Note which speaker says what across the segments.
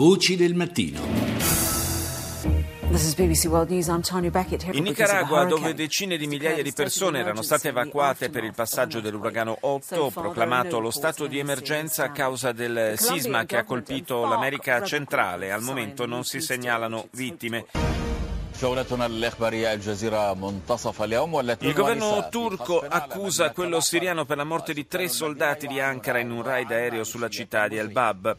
Speaker 1: Voci del mattino.
Speaker 2: This is BBC World News. I'm Tanya Beckett here.
Speaker 3: In Nicaragua, dove decine di migliaia di persone erano state evacuate per il passaggio dell'uragano Otto, proclamato lo stato di emergenza a causa del sisma che ha colpito l'America centrale. Al momento non si segnalano vittime. Il governo turco accusa quello siriano per la morte di 3 soldati di Ankara in un raid aereo sulla città di El-Bab.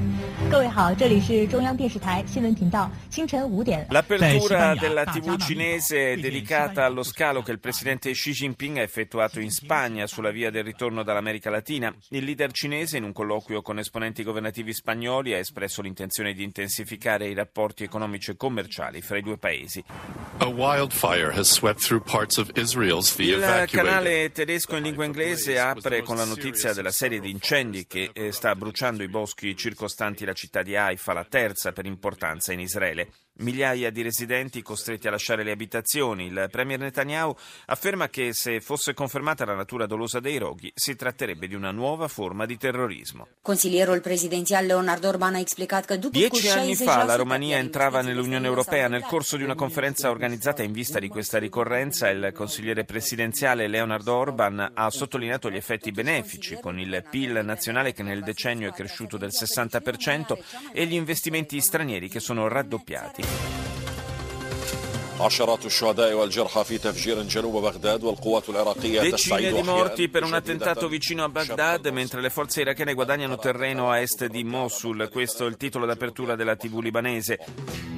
Speaker 3: L'apertura della TV cinese è dedicata allo scalo che il presidente Xi Jinping ha effettuato in Spagna sulla via del ritorno dall'America Latina. Il leader cinese, in un colloquio con esponenti governativi spagnoli, ha espresso l'intenzione di intensificare i rapporti economici e commerciali fra i due paesi. Il canale tedesco in lingua inglese apre con la notizia della serie di incendi che sta bruciando i boschi circostanti la città di Haifa, la terza per importanza in Israele. Migliaia di residenti costretti a lasciare le abitazioni. Il premier Netanyahu afferma che se fosse confermata la natura dolosa dei roghi si tratterebbe di una nuova forma di terrorismo.
Speaker 4: Consilierul prezidențial Leonard Orban ha explicat că după
Speaker 3: 10 anni fa la Romania entrava nell'Unione Europea. Nel corso di una conferenza organizzata in vista di questa ricorrenza, il consigliere presidenziale Leonard Orban ha sottolineato gli effetti benefici, con il PIL nazionale che nel decennio è cresciuto del 60% e gli investimenti stranieri che sono raddoppiati. Decine di morti per un attentato vicino a Baghdad, mentre le forze irachene guadagnano terreno a est di Mosul. Questo è il titolo d'apertura della TV libanese.